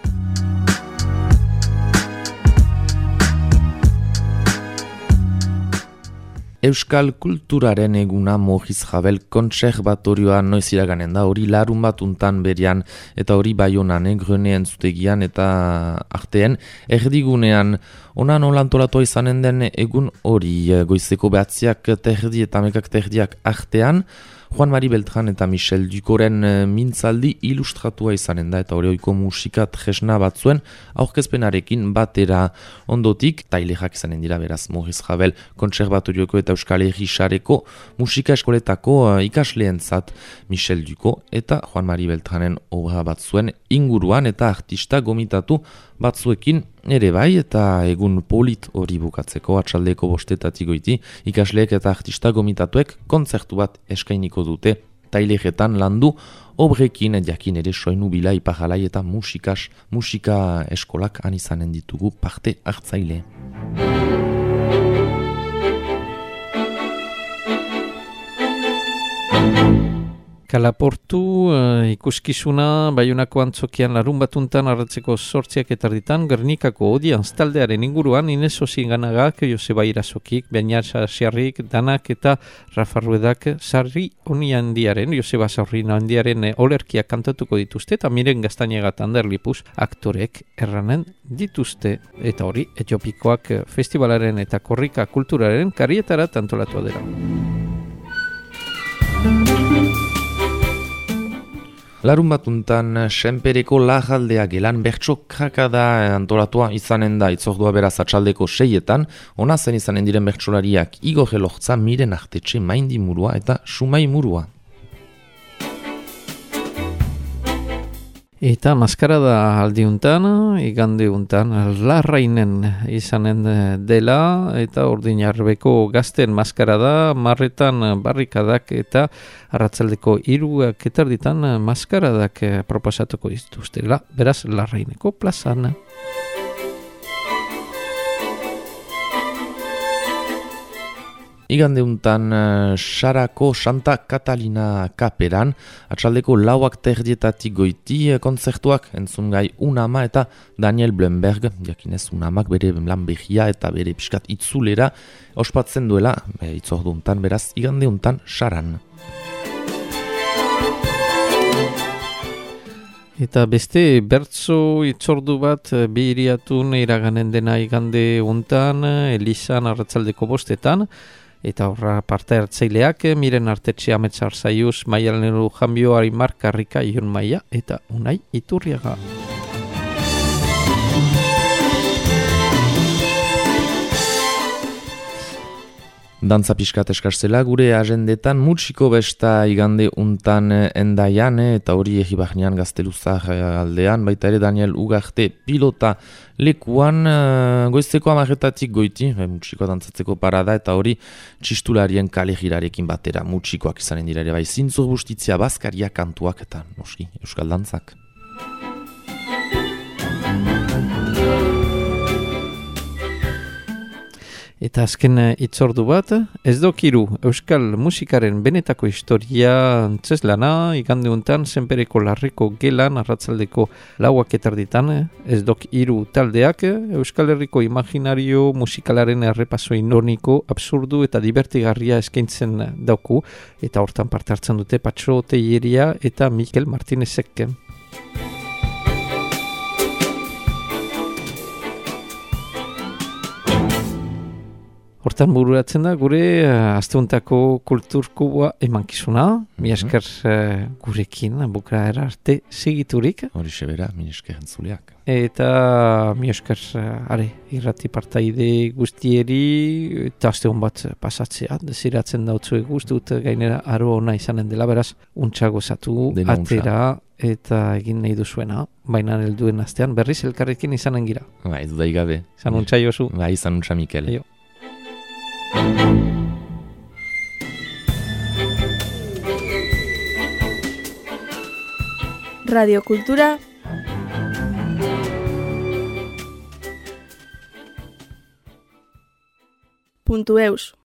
Euskal kulturaren eguna Mojiz Jabel kontserbatorioa noiz iraganen da, hori larun batuntan berean, eta hori Baionan, Gröneen zutegian eta artean, erdigunean, ona nola antolatua izanen den egun hori goizeko 9 eta 10 artean, Juan Mari Beltran eta Michel Ducoren mintzaldi ilustratua izanen da eta horioiko musika tresna batzuen aurkezpenarekin batera ondotik, tailerak izanen dira beraz Maurice Ravel Kontserbatorioko eta Euskal Herri Sareko musika eskoletako ikasleentzat Michel Duco eta Juan Mari Beltranen obra batzuen inguruan eta artista gomitatu batzuekin ere bai, eta egun polit hori bukatzeko atxaldeko 5 goiti ikasleek eta artista gomitatuek kontzertu bat eskainiko dute taileretan landu obrekin jakin ere soinu bila ipajalai eta musika eskolak han izanen ditugu parte hartzaile. Kalaportu ikuskizuna Baionako antzokian larun batuntan arratzeko 8:00 Gernikako Odian taldearen inguruan Ines Osinganagak, Joseba Irasokik, Beñat Sarriak, Danak eta Rafa Ruedak Sarri Oniandiaren, Joseba Sarri Oniandiaren olerkiak kantatuko dituzte eta Miren Gaztañaga eta Ander Lipus aktorek erranen dituzte. Eta hori, Etiopikoak festivalaren eta korrika kulturaren karietara antolatua dela. Larun batuntan, Senpereko Lajaldea gelan bertso krakada antolatua izanen da itzordua beraz atxaldeko 6:00, ona zen izanen diren bertsolariak Igor Elortza, Miren Artetxe, Maindi Murua eta Sumai Murua. Eta maskarada aldiuntan, igandeuntan, Larrainen izanen dela, eta Ordinarbeko gazten maskarada, marretan barrikadak eta arratzaldeko 3:00 maskaradak proposatuko dituztela, beraz Larraineko plazan. Igandeuntan Sarako Santa Catalina kaperan, atxaldeko 4:00 goiti kontzertuak entzungai Unama eta Daniel Blenberg, jakinez Unamak bere lan behia eta bere piskat itzulera ospatzen duela, itzorduntan beraz igandeuntan Saran. Eta beste bertso itzordu bat bihiriatun iraganen dena igande untan, Elizan arratzaldeko 5:00, eta horra parte hartzaileak Miren Artetxe, Ametsar Zaiuz, Maialen Janbio, Arimar Karrika, Ion Maia eta Unai Iturriaga. Dantza pixkat eskarzela gure agendetan mutxiko besta igande untan endaian eta hori egibahnean Gazteluzar aldean, baita ere Daniel Ugarte pilota lekuan goizteko 10:00 goiti, mutxikoa dantzatzeko parada eta hori txistularien kale girarekin batera mutxikoak izanen dira ere bai zintzur bustitzia, bazkaria, kantuak eta noski euskal dantzak. Eta azken itzordu bat, ez dokiru euskal musikaren benetako historia antzeslana, igande untan Senpereko Larriko gelan arratzaldeko 4:00 ez dokiru taldeak Euskal Herriko imaginario musikalaren errepaso ironiko, absurdu eta divertigarria eskaintzen dauku, eta hortan parte hartzen dute Patxo Teieria eta Mikel Martinezek. Hortan bururatzen da gure asteuntako kulturkubua emankizuna, mi esker gurekin bukaera arte segiturik. Hori sebera, mi esker entzuleak. Eta mi esker irrati partaide guztieri eta asteun bat pasatzea, desiratzen dautzuek guztut gainera aro ona izanen dela, beraz untxa gozatu, atera eta egin nahi duzuena, baina helduen astean berriz elkarrekin izanen gira. Bai, dudai gabe. Izan untxa Josu. Bai, izan untxa Mikel. Aio. Radio Kultura .eus